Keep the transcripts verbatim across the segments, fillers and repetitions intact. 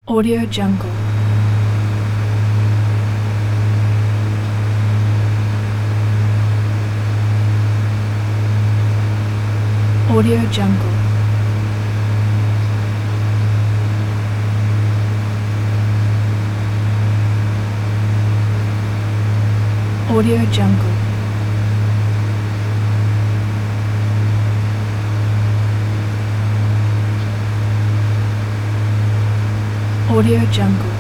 Audio Jungle. Audio Jungle. Audio Jungle. Audio Jungle.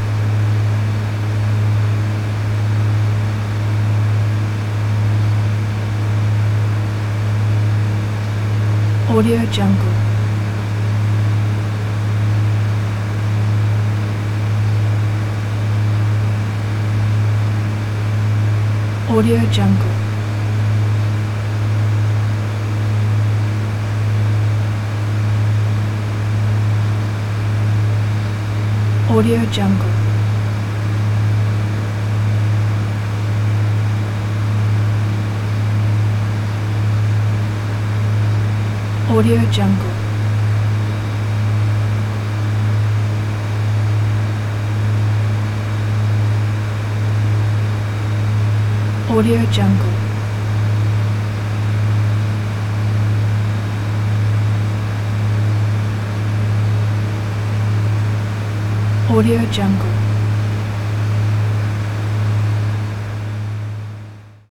Audio Jungle. Audio Jungle. Audio Jungle. Audio Jungle. Audio Jungle. Audio Jungle.